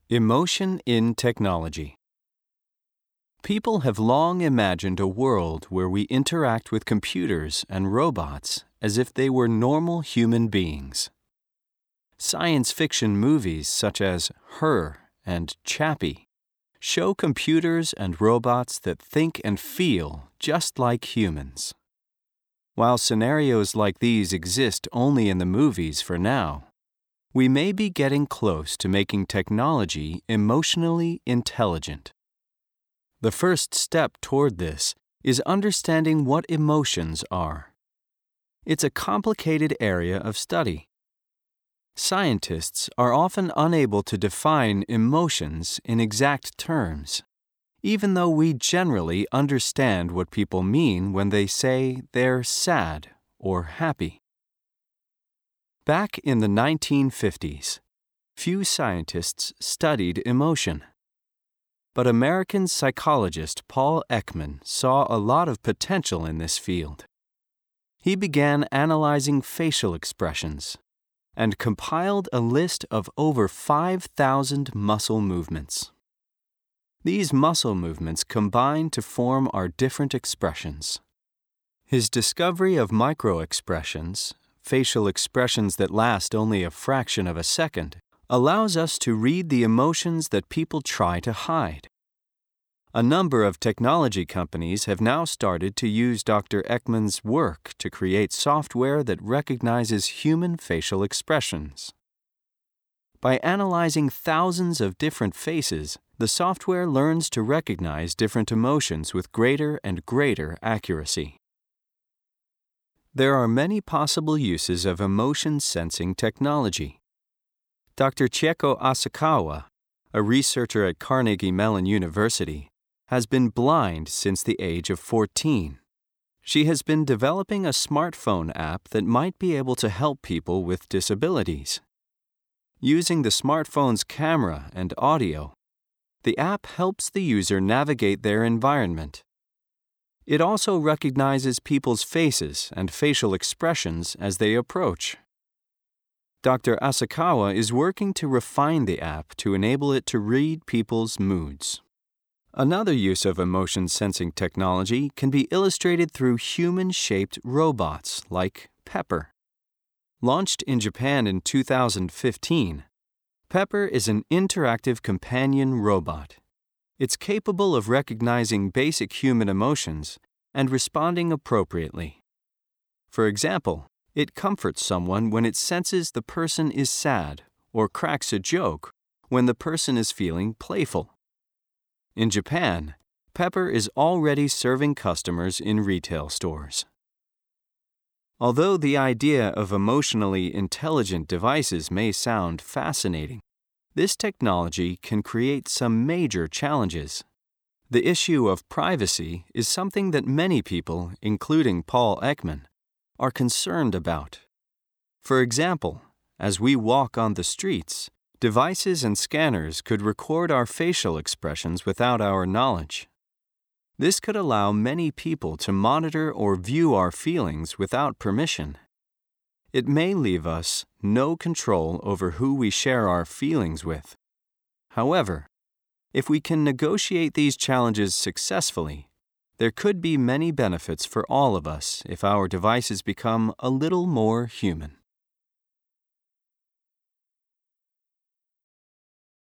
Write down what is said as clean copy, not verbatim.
Emotion in technology. People have long imagined a world where we interact with computers and robots as if they were normal human beings. Science fiction movies such as Her and Chappie show computers and robots that think and feel just like humans. While scenarios like these exist only in the movies for now, we may be getting close to making technology emotionally intelligent. The first step toward this is understanding what emotions are. It's a complicated area of study. Scientists are often unable to define emotions in exact terms, even though we generally understand what people mean when they say they're sad or happy. Back in the 1950s, few scientists studied emotion. But American psychologist Paul Ekman saw a lot of potential in this field. He began analyzing facial expressions and compiled a list of over 5,000 muscle movements. These muscle movements combine to form our different expressions. His discovery of microexpressions, facial expressions that last only a fraction of a second, allows us to read the emotions that people try to hide. A number of technology companies have now started to use Dr. Ekman's work to create software that recognizes human facial expressions. By analyzing thousands of different faces, the software learns to recognize different emotions with greater and greater accuracy. There are many possible uses of emotion-sensing technology. Dr. Chieko Asakawa, a researcher at Carnegie Mellon University, has been blind since the age of 14. She has been developing a smartphone app that might be able to help people with disabilities. Using the smartphone's camera and audio, the app helps the user navigate their environment. It also recognizes people's faces and facial expressions as they approach. Dr. Asakawa is working to refine the app to enable it to read people's moods. Another use of emotion-sensing technology can be illustrated through human-shaped robots like Pepper. Launched in Japan in 2015, Pepper is an interactive companion robot. It's capable of recognizing basic human emotions and responding appropriately. For example, it comforts someone when it senses the person is sad or cracks a joke when the person is feeling playful. In Japan, Pepper is already serving customers in retail stores. Although the idea of emotionally intelligent devices may sound fascinating, this technology can create some major challenges. The issue of privacy is something that many people, including Paul Ekman, are concerned about. For example, as we walk on the streets, devices and scanners could record our facial expressions without our knowledge. This could allow many people to monitor or view our feelings without permission. It may leave us no control over who we share our feelings with. However, if we can negotiate these challenges successfully, there could be many benefits for all of us if our devices become a little more human.